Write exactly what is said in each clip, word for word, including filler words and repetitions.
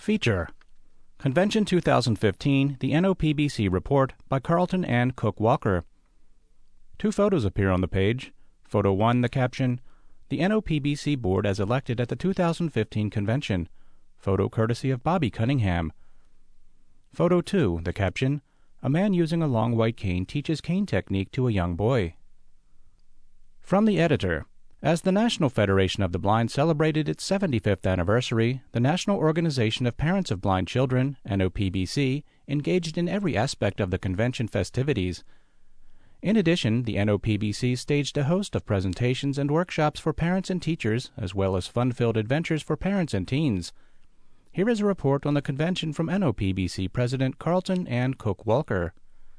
Feature: Convention two thousand fifteen, the N O P B C Report by Carlton and Cook Walker. Two photos appear on the page. Photo one, the caption, "The N O P B C Board as elected at the two thousand fifteen convention." Photo courtesy of Bobby Cunningham. Photo two, the caption, "A man using a long white cane teaches cane technique to a young boy." From the editor. As the National Federation of the Blind celebrated its seventy-fifth anniversary, the National Organization of Parents of Blind Children, N O P B C, engaged in every aspect of the convention festivities. In addition, the N O P B C staged a host of presentations and workshops for parents and teachers, as well as fun-filled adventures for parents and teens. Here is a report on the convention from N O P B C President Carlton and Cook Walker.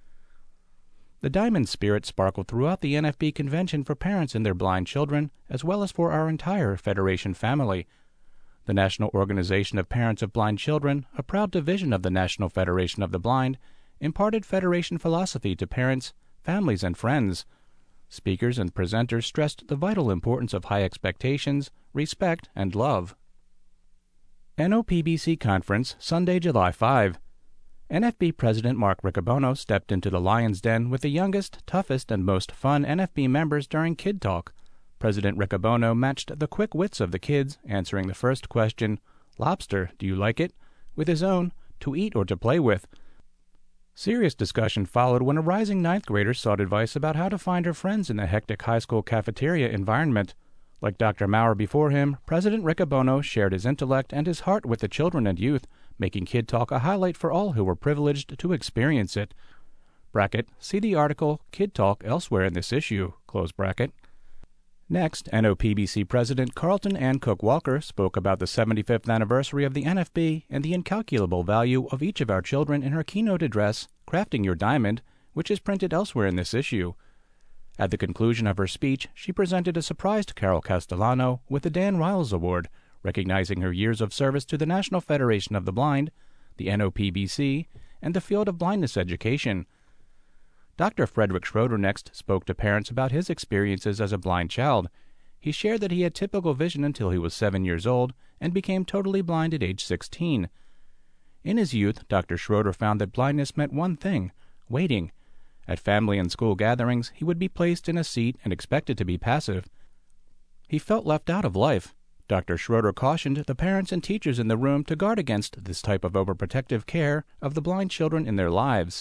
The diamond spirit sparkled throughout the N F B convention for parents and their blind children, as well as for our entire Federation family. The National Organization of Parents of Blind Children, a proud division of the National Federation of the Blind, imparted Federation philosophy to parents, families, and friends. Speakers and presenters stressed the vital importance of high expectations, respect, and love. N O P B C Conference, Sunday, July fifth. N F B President Mark Riccobono stepped into the lion's den with the youngest, toughest, and most fun N F B members during Kid Talk. President Riccobono matched the quick wits of the kids, answering the first question, "Lobster, do you like it?" with his own, "To eat or to play with." Serious discussion followed when a rising ninth grader sought advice about how to find her friends in the hectic high school cafeteria environment. Like Doctor Maurer before him, President Riccobono shared his intellect and his heart with the children and youth, making Kid Talk a highlight for all who were privileged to experience it. Bracket, see the article Kid Talk elsewhere in this issue. Close bracket. Next, N O P B C President Carlton and Cook Walker spoke about the seventy-fifth anniversary of the N F B and the incalculable value of each of our children in her keynote address, Crafting Your Diamond, which is printed elsewhere in this issue. At the conclusion of her speech, she presented a surprise to Carol Castellano with the Dan Riles Award, recognizing her years of service to the National Federation of the Blind, the N O P B C, and the field of blindness education. Doctor Frederick Schroeder next spoke to parents about his experiences as a blind child. He shared that he had typical vision until he was seven years old and became totally blind at age sixteen. In his youth, Doctor Schroeder found that blindness meant one thing: waiting. At family and school gatherings, he would be placed in a seat and expected to be passive. He felt left out of life. Doctor Schroeder cautioned the parents and teachers in the room to guard against this type of overprotective care of the blind children in their lives.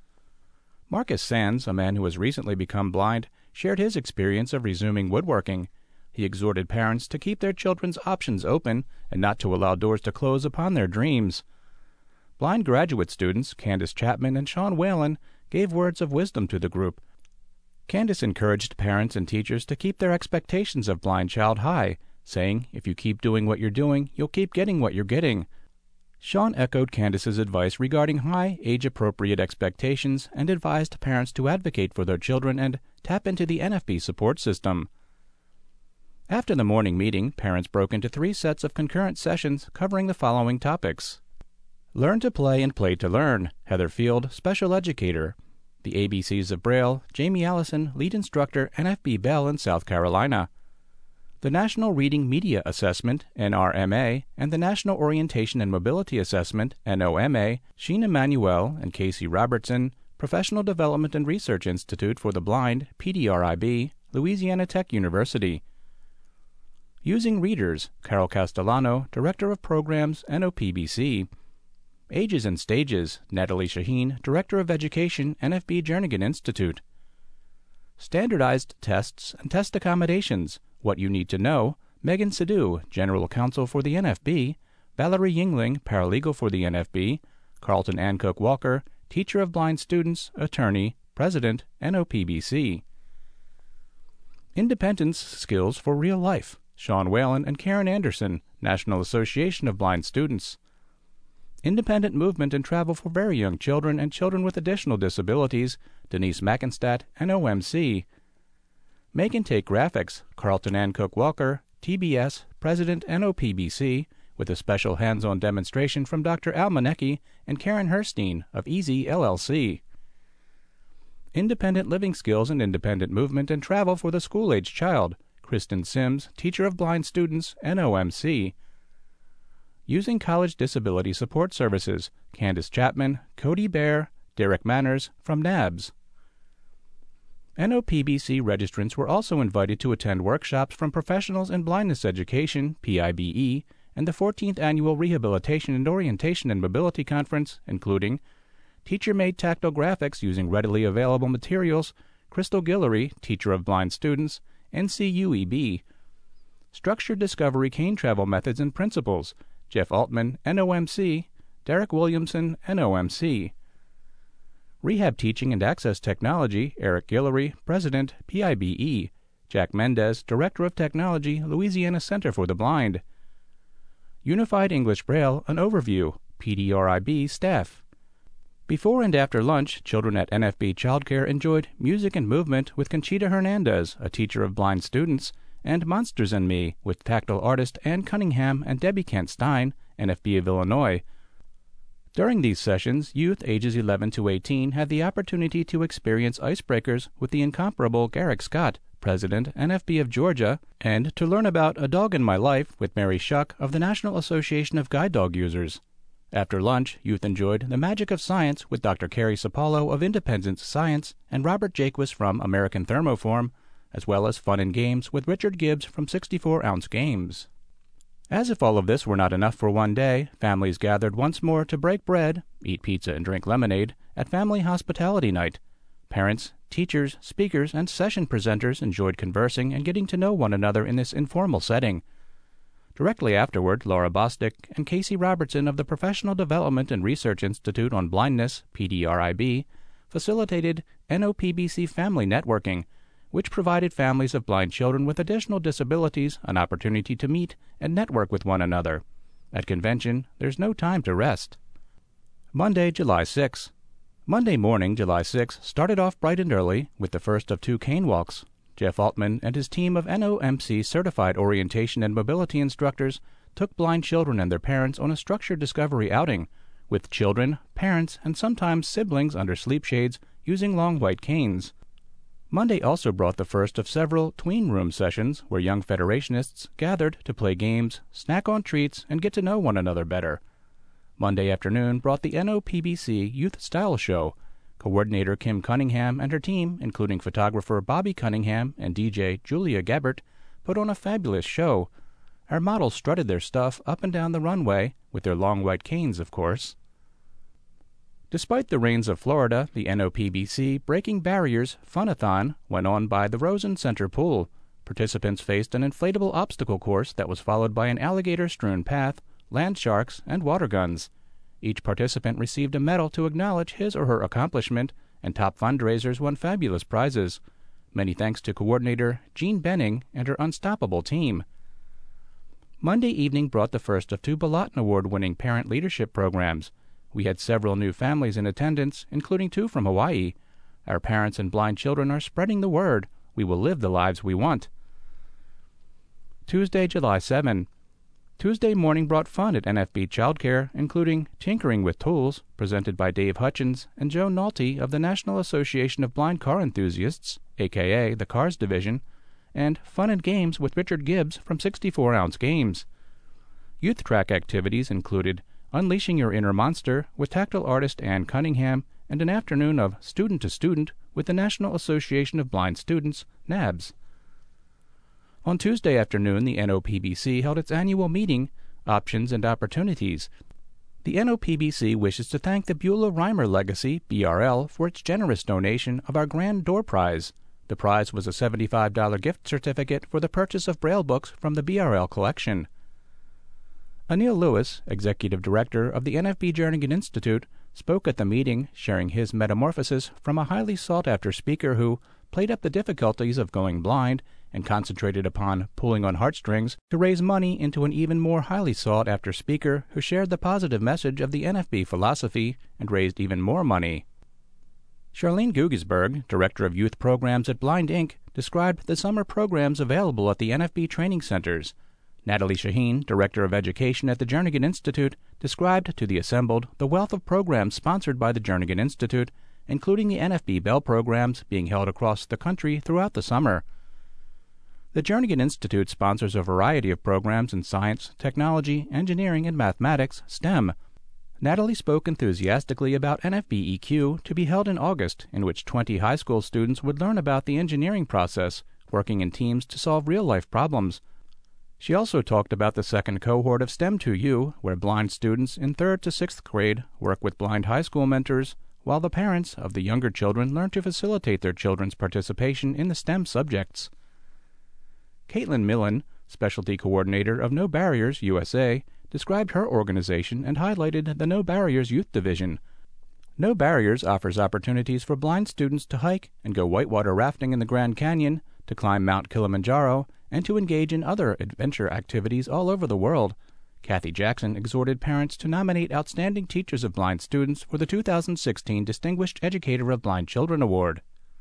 Marcus Sands, a man who has recently become blind, shared his experience of resuming woodworking. He exhorted parents to keep their children's options open and not to allow doors to close upon their dreams. Blind graduate students Candace Chapman and Sean Whalen gave words of wisdom to the group. Candace encouraged parents and teachers to keep their expectations of blind child high, saying, "If you keep doing what you're doing, you'll keep getting what you're getting." Sean echoed Candace's advice regarding high, age-appropriate expectations and advised parents to advocate for their children and tap into the N F B support system. After the morning meeting, parents broke into three sets of concurrent sessions covering the following topics. Learn to Play and Play to Learn, Heather Field, Special Educator. The A B Cs of Braille, Jamie Allison, Lead Instructor, N F B Bell in South Carolina. The National Reading Media Assessment, N R M A, and the National Orientation and Mobility Assessment, N O M A, Sheena Manuel and Casey Robertson, Professional Development and Research Institute for the Blind, P D R I B, Louisiana Tech University. Using Readers, Carol Castellano, Director of Programs, N O P B C. Ages and Stages, Natalie Shaheen, Director of Education, N F B Jernigan Institute. Standardized Tests and Test Accommodations, What You Need to Know, Megan Sadu, General Counsel for the N F B, Valerie Yingling, Paralegal for the N F B, Carlton Ann Cook Walker, Teacher of Blind Students, Attorney, President, N O P B C. Independence Skills for Real Life, Sean Whalen and Karen Anderson, National Association of Blind Students. Independent Movement and Travel for Very Young Children and Children with Additional Disabilities, Denise Mackenstadt, N O M C. Make and Take Graphics, Carlton Ann Cook Walker, T B S, President, N O P B C, with a special hands-on demonstration from Doctor Al Manecki and Karen Herstein of Easy L L C. Independent Living Skills and Independent Movement and Travel for the School-Age Child, Kristen Sims, Teacher of Blind Students, N O M C. Using College Disability Support Services, Candace Chapman, Cody Bear, Derek Manners from N A B S. N O P B C registrants were also invited to attend workshops from Professionals in Blindness Education, P I B E, and the fourteenth Annual Rehabilitation and Orientation and Mobility Conference, including Teacher-Made Tactile Graphics using readily available materials, Crystal Guillory, Teacher of Blind Students, N C U E B. Structured Discovery Cane Travel Methods and Principles, Jeff Altman, N O M C, Derek Williamson, N O M C. Rehab Teaching and Access Technology, Eric Guillory, President, P I B E. Jack Mendez, Director of Technology, Louisiana Center for the Blind. Unified English Braille, an overview, P D R I B staff. Before and after lunch, children at N F B Childcare enjoyed Music and Movement with Conchita Hernandez, a teacher of blind students, and Monsters and Me with tactile artist Ann Cunningham and Debbie Kent Stein, N F B of Illinois. During these sessions, youth ages eleven to eighteen had the opportunity to experience icebreakers with the incomparable Garrick Scott, President, N F B of Georgia, and to learn about A Dog in My Life with Mary Shuck of the National Association of Guide Dog Users. After lunch, youth enjoyed The Magic of Science with Doctor Carrie Sapalo of Independence Science and Robert Jaquist from American Thermoform, as well as fun and games with Richard Gibbs from sixty-four ounce Games. As if all of this were not enough for one day, families gathered once more to break bread, eat pizza and drink lemonade, at Family Hospitality Night. Parents, teachers, speakers, and session presenters enjoyed conversing and getting to know one another in this informal setting. Directly afterward, Laura Bostic and Casey Robertson of the Professional Development and Research Institute on Blindness, P D R I B, facilitated N O P B C Family Networking, which provided families of blind children with additional disabilities an opportunity to meet and network with one another. At convention, there's no time to rest. Monday, July sixth. Monday morning, July sixth, started off bright and early with the first of two cane walks. Jeff Altman and his team of N O M C certified orientation and mobility instructors took blind children and their parents on a structured discovery outing, with children, parents, and sometimes siblings under sleep shades using long white canes. Monday also brought the first of several tween room sessions where young Federationists gathered to play games, snack on treats, and get to know one another better. Monday afternoon brought the N O P B C Youth Style Show. Coordinator Kim Cunningham and her team, including photographer Bobby Cunningham and D J Julia Gebert, put on a fabulous show. Our models strutted their stuff up and down the runway, with their long white canes, of course. Despite the rains of Florida, the N O P B C Breaking Barriers Funathon went on by the Rosen Center Pool. Participants faced an inflatable obstacle course that was followed by an alligator-strewn path, land sharks, and water guns. Each participant received a medal to acknowledge his or her accomplishment, and top fundraisers won fabulous prizes. Many thanks to coordinator Jean Benning and her unstoppable team. Monday evening brought the first of two Balaton Award-winning parent leadership programs. We had several new families in attendance, including two from Hawaii. Our parents and blind children are spreading the word. We will live the lives we want. Tuesday, July seventh. Tuesday morning brought fun at N F B Childcare, including Tinkering with Tools, presented by Dave Hutchins and Joe Nolte of the National Association of Blind Car Enthusiasts, aka the Cars Division, and Fun and Games with Richard Gibbs from sixty-four ounce Games. Youth track activities included Unleashing Your Inner Monster with tactile artist Ann Cunningham, and an afternoon of Student to Student with the National Association of Blind Students, N A B S. On Tuesday afternoon, the N O P B C held its annual meeting, Options and Opportunities. The N O P B C wishes to thank the Beulah Reimer Legacy, B R L, for its generous donation of our Grand Door Prize. The prize was a seventy-five dollars gift certificate for the purchase of Braille books from the B R L collection. Anil Lewis, Executive Director of the N F B Jernigan Institute, spoke at the meeting, sharing his metamorphosis from a highly sought-after speaker who played up the difficulties of going blind and concentrated upon pulling on heartstrings to raise money into an even more highly sought-after speaker who shared the positive message of the N F B philosophy and raised even more money. Charlene Gugisberg, Director of Youth Programs at Blind Incorporated, described the summer programs available at the N F B training centers. Natalie Shaheen, Director of Education at the Jernigan Institute, described to the assembled the wealth of programs sponsored by the Jernigan Institute, including the N F B Bell programs being held across the country throughout the summer. The Jernigan Institute sponsors a variety of programs in science, technology, engineering, and mathematics, STEM. Natalie spoke enthusiastically about N F B E Q to be held in August, in which twenty high school students would learn about the engineering process, working in teams to solve real-life problems. She also talked about the second cohort of STEM two U, where blind students in third to sixth grade work with blind high school mentors, while the parents of the younger children learn to facilitate their children's participation in the STEM subjects. Caitlin Millen, Specialty Coordinator of No Barriers U S A, described her organization and highlighted the No Barriers Youth Division. No Barriers offers opportunities for blind students to hike and go whitewater rafting in the Grand Canyon, to climb Mount Kilimanjaro, and to engage in other adventure activities all over the world. Kathy Jackson exhorted parents to nominate outstanding teachers of blind students for the two thousand sixteen Distinguished Educator of Blind Children Award.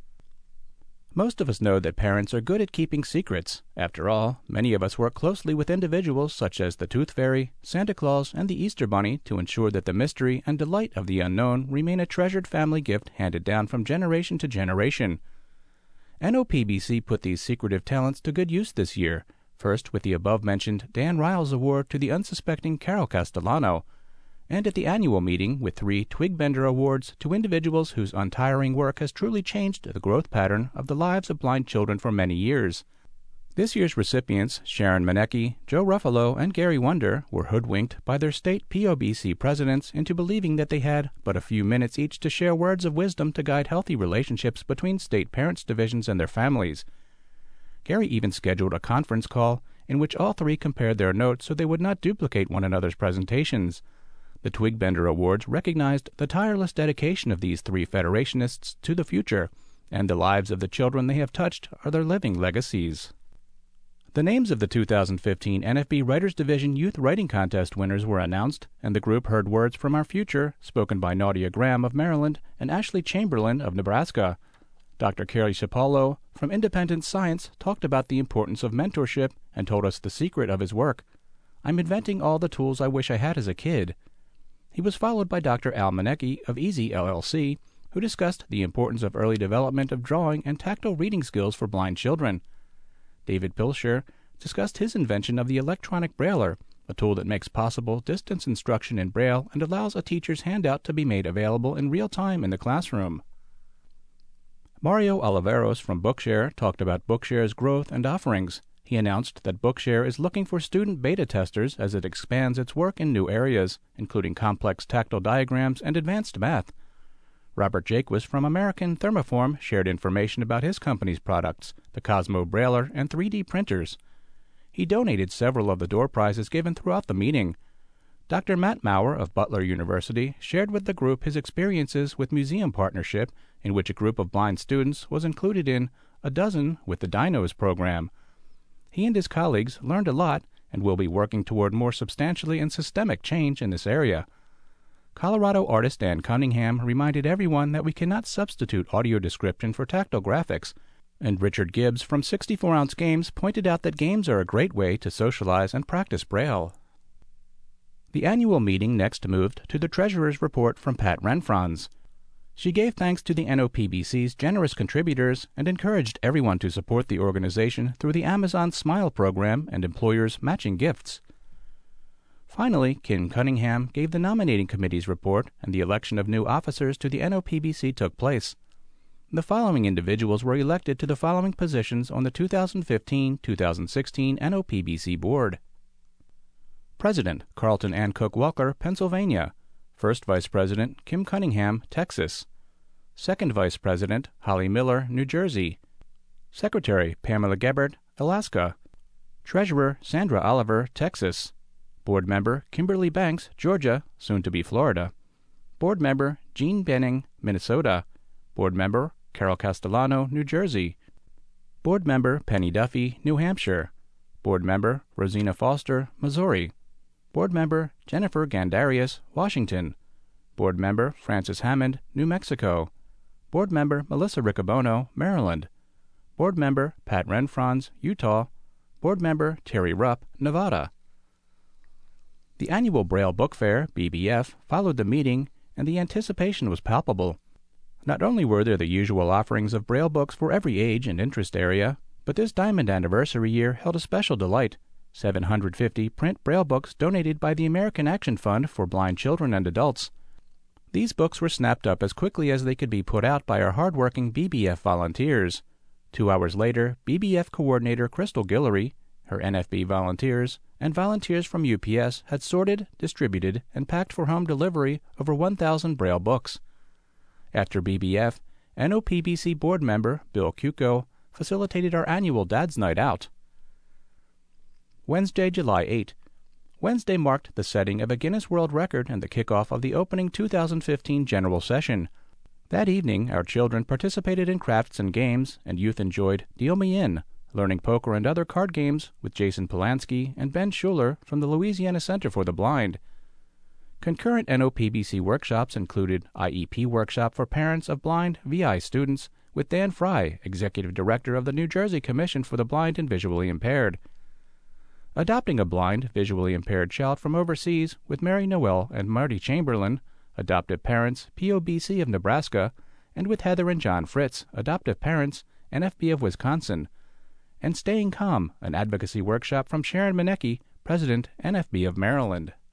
Most of us know that parents are good at keeping secrets. After all, many of us work closely with individuals such as the Tooth Fairy, Santa Claus, and the Easter Bunny to ensure that the mystery and delight of the unknown remain a treasured family gift handed down from generation to generation. N O P B C put these secretive talents to good use this year, first with the above-mentioned Dan Riles Award to the unsuspecting Carol Castellano, and at the annual meeting with three Twigbender Awards to individuals whose untiring work has truly changed the growth pattern of the lives of blind children for many years. This year's recipients, Sharon Manecki, Joe Ruffalo, and Gary Wonder, were hoodwinked by their state P O B C presidents into believing that they had but a few minutes each to share words of wisdom to guide healthy relationships between state parents' divisions and their families. Gary even scheduled a conference call in which all three compared their notes so they would not duplicate one another's presentations. The Twigbender Awards recognized the tireless dedication of these three Federationists to the future, and the lives of the children they have touched are their living legacies. The names of the two thousand fifteen N F B Writers Division Youth Writing Contest winners were announced, and the group heard words from our future, spoken by Nadia Graham of Maryland and Ashley Chamberlain of Nebraska. Doctor Kerry Shapalo from Independent Science talked about the importance of mentorship and told us the secret of his work. "I'm inventing all the tools I wish I had as a kid." He was followed by Doctor Al Manecki of Easy L L C, who discussed the importance of early development of drawing and tactile reading skills for blind children. David Pilcher discussed his invention of the electronic Brailler, a tool that makes possible distance instruction in Braille and allows a teacher's handout to be made available in real time in the classroom. Mario Oliveros from Bookshare talked about Bookshare's growth and offerings. He announced that Bookshare is looking for student beta testers as it expands its work in new areas, including complex tactile diagrams and advanced math. Robert Jaquist from American Thermoform shared information about his company's products, the Cosmo Brailler and three D printers. He donated several of the door prizes given throughout the meeting. Doctor Matt Maurer of Butler University shared with the group his experiences with Museum Partnership, in which a group of blind students was included in A Dozen with the Dinos program. He and his colleagues learned a lot and will be working toward more substantially and systemic change in this area. Colorado artist Dan Cunningham reminded everyone that we cannot substitute audio description for tactile graphics, and Richard Gibbs from sixty-four ounce Games pointed out that games are a great way to socialize and practice Braille. The annual meeting next moved to the Treasurer's Report from Pat Renfrons. She gave thanks to the N O P B C's generous contributors and encouraged everyone to support the organization through the Amazon Smile program and employers' matching gifts. Finally, Kim Cunningham gave the nominating committee's report, and the election of new officers to the N O P B C took place. The following individuals were elected to the following positions on the two thousand fifteen to two thousand sixteen N O P B C board. President, Carlton Ann Cook Walker, Pennsylvania. First Vice President, Kim Cunningham, Texas. Second Vice President, Holly Miller, New Jersey. Secretary, Pamela Gebert, Alaska. Treasurer, Sandra Oliver, Texas. Board Member, Kimberly Banks, Georgia, soon to be Florida. Board Member, Jean Benning, Minnesota. Board Member, Carol Castellano, New Jersey. Board Member, Penny Duffy, New Hampshire. Board Member, Rosina Foster, Missouri. Board Member, Jennifer Gandarius, Washington. Board Member, Francis Hammond, New Mexico. Board Member, Melissa Riccobono, Maryland. Board Member, Pat Renfrons, Utah. Board Member, Terry Rupp, Nevada. The annual Braille Book Fair, B B F, followed the meeting, and the anticipation was palpable. Not only were there the usual offerings of Braille books for every age and interest area, But this Diamond Anniversary year held a special delight: seven hundred fifty print Braille books donated by the American Action Fund for blind children and adults. These books were snapped up as quickly as they could be put out by our hardworking B B F volunteers. Two hours later, B B F coordinator Crystal Guillory, her N F B volunteers, and volunteers from U P S had sorted, distributed, and packed for home delivery over one thousand Braille books. After B B F, N O P B C board member Bill Cuco facilitated our annual Dad's Night Out. Wednesday, July eighth. Wednesday marked the setting of a Guinness World Record and the kickoff of the opening two thousand fifteen General Session. That evening, our children participated in crafts and games, and youth enjoyed Deal Me In, learning poker and other card games with Jason Polanski and Ben Schuler from the Louisiana Center for the Blind. Concurrent N O P B C workshops included I E P workshop for parents of blind V I students with Dan Fry, Executive Director of the New Jersey Commission for the Blind and Visually Impaired. Adopting a blind, visually impaired child from overseas with Mary Noel and Marty Chamberlain, adoptive parents, P O B C of Nebraska, and with Heather and John Fritz, adoptive parents, N F B of Wisconsin. And Staying Calm, an advocacy workshop from Sharon Manecki, President, N F B of Maryland.